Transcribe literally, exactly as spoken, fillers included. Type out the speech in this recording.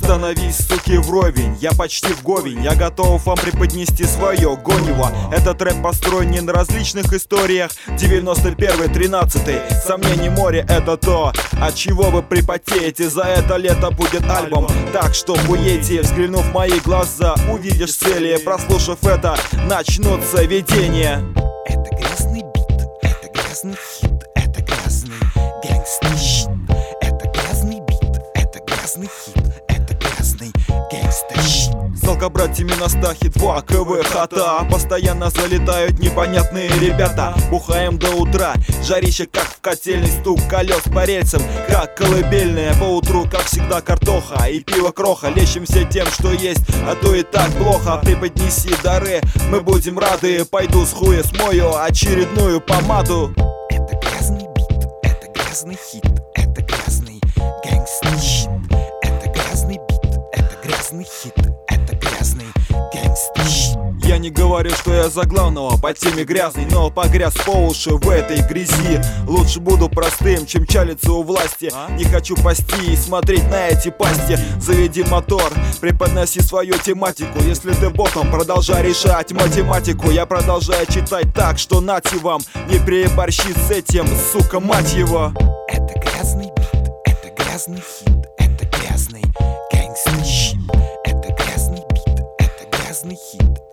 становись, суки, вровень, я почти в говень. Я готов вам преподнести свое гонево. Этот рэп построен не на различных историях. Девяносто первый, тринадцатый, сомнений море, это то, от чего вы припотеете. За это лето будет альбом, так что хуете. Взглянув в мои глаза, увидишь цели. Прослушав это, начнутся видения. Это грязный бит, это грязный хит, это грязный гэнгстер щит. Это грязный бит, это грязный хит, это грязный гэнгстер щит. С алкобратьями на стахе два КВ хата. Постоянно залетают непонятные ребята. Бухаем до утра, жарище как в котельной. Стук колес по рельсам, как колыбельная. По утру, как всегда, картоха и пиво кроха. Лечимся тем, что есть, а то и так плохо. Преподнеси дары, мы будем рады. Пойду с хуя смою очередную помаду. Это грязный бит, это грязный хит, это грязный гэнгстер щит. Это грязный бит, это грязный хит, это грязный гэнгстер щит. Я не говорю, что я за главного по теме грязный, но погряз по уши в этой грязи. Лучше буду простым, чем чалиться у власти. Не хочу пасти и смотреть на эти пасти. Заведи мотор, преподноси свою тематику. Если ты ботом, продолжай решать математику. Я продолжаю читать так, что нате вам. Не переборщи с этим, сука, мать его. Это грязный бит, это грязный хит, это грязный гэнгстер щит. Это грязный бит, это грязный хит.